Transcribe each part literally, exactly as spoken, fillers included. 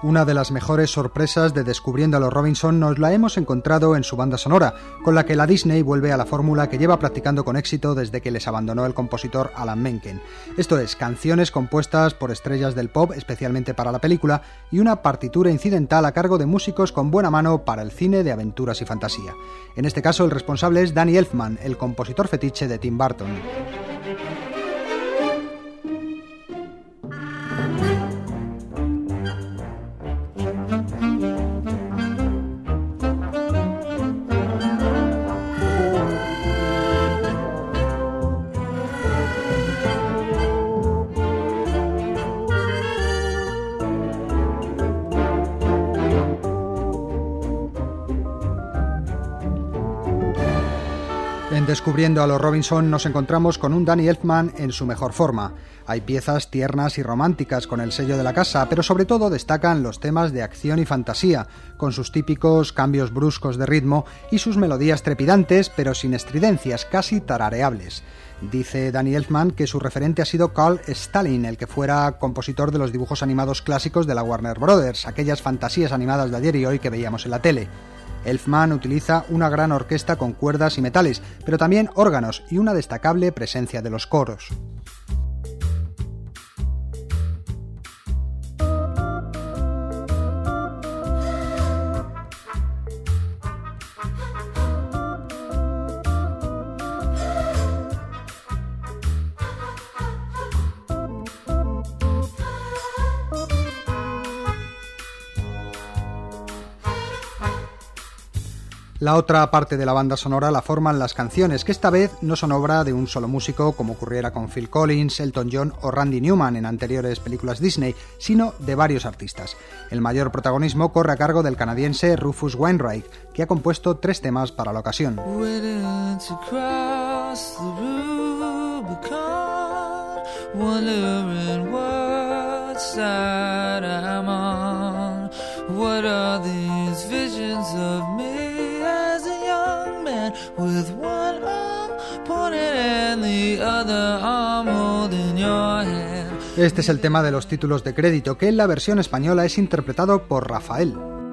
Una de las mejores sorpresas de Descubriendo a los Robinson nos la hemos encontrado en su banda sonora, con la que la Disney vuelve a la fórmula que lleva practicando con éxito desde que les abandonó el compositor Alan Menken. Esto es, canciones compuestas por estrellas del pop especialmente para la película y una partitura incidental a cargo de músicos con buena mano para el cine de aventuras y fantasía. En este caso el responsable es Danny Elfman, el compositor fetiche de Tim Burton. En Descubriendo a los Robinson nos encontramos con un Danny Elfman en su mejor forma. Hay piezas tiernas y románticas con el sello de la casa, pero sobre todo destacan los temas de acción y fantasía, con sus típicos cambios bruscos de ritmo y sus melodías trepidantes, pero sin estridencias, casi tarareables. Dice Danny Elfman que su referente ha sido Carl Stalin, el que fuera compositor de los dibujos animados clásicos de la Warner Brothers, aquellas fantasías animadas de ayer y hoy que veíamos en la tele. Elfman utiliza una gran orquesta con cuerdas y metales, pero también órganos y una destacable presencia de los coros. La otra parte de la banda sonora la forman las canciones, que esta vez no son obra de un solo músico como ocurriera con Phil Collins, Elton John o Randy Newman en anteriores películas Disney, sino de varios artistas. El mayor protagonismo corre a cargo del canadiense Rufus Wainwright, que ha compuesto tres temas para la ocasión. With one arm pointed and the other arm holding your hand. Este es el tema de los títulos de crédito, que en la versión española es interpretado por Rafael.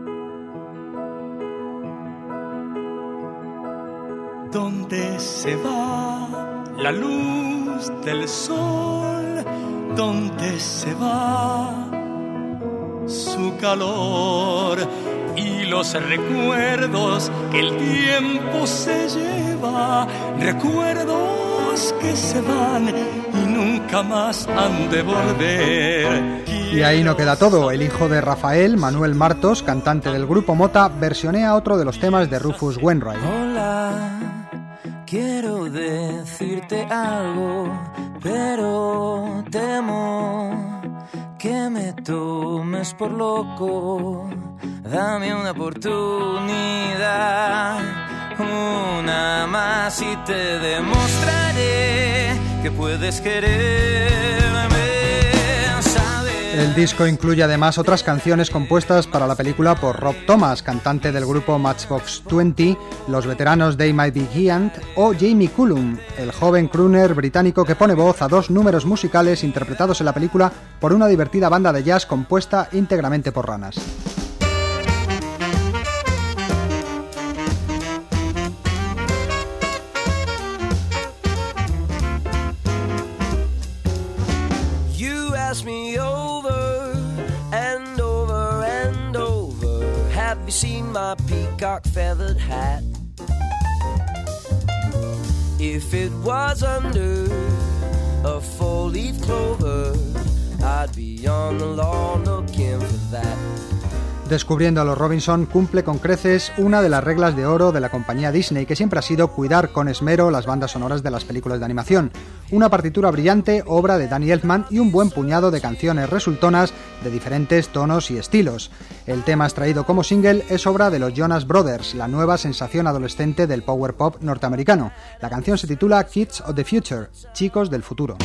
¿Dónde se va la luz del sol? ¿Dónde se va su calor? Y los recuerdos que el tiempo se lleva, recuerdos que se van y nunca más han de volver. Y ahí no queda todo. El hijo de Rafael, Manuel Martos, cantante del grupo Mota, versionea otro de los temas de Rufus Wainwright. Hola, quiero decirte algo, pero temo que me tomes por loco. Dame una oportunidad, una más y te demostraré que puedes quererme, ¿sabes? El disco incluye además otras canciones compuestas para la película por Rob Thomas, cantante del grupo Matchbox veinte, los veteranos They Might Be Giant o Jamie Cullum, el joven crooner británico que pone voz a dos números musicales interpretados en la película por una divertida banda de jazz compuesta íntegramente por ranas. Me over and over and over. Have you seen my peacock feathered hat? If it was under a four-leaf clover, I'd be on the lawn looking for that. Descubriendo a los Robinson cumple con creces una de las reglas de oro de la compañía Disney, que siempre ha sido cuidar con esmero las bandas sonoras de las películas de animación. Una partitura brillante, obra de Danny Elfman, y un buen puñado de canciones resultonas de diferentes tonos y estilos. El tema extraído como single es obra de los Jonas Brothers, la nueva sensación adolescente del power pop norteamericano. La canción se titula Kids of the Future, Chicos del Futuro.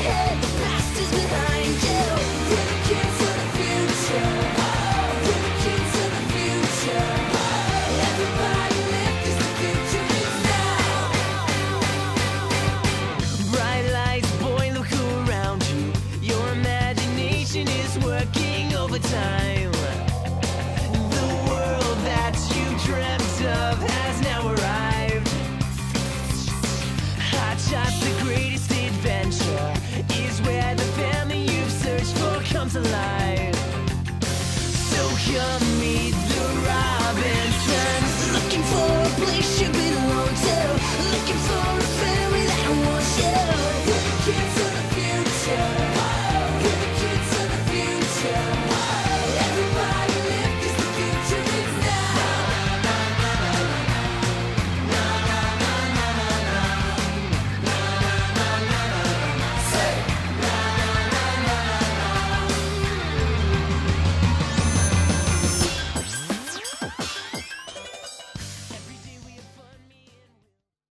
Past is behind you. We're the kids of the future. Oh, we're the kids. cure me.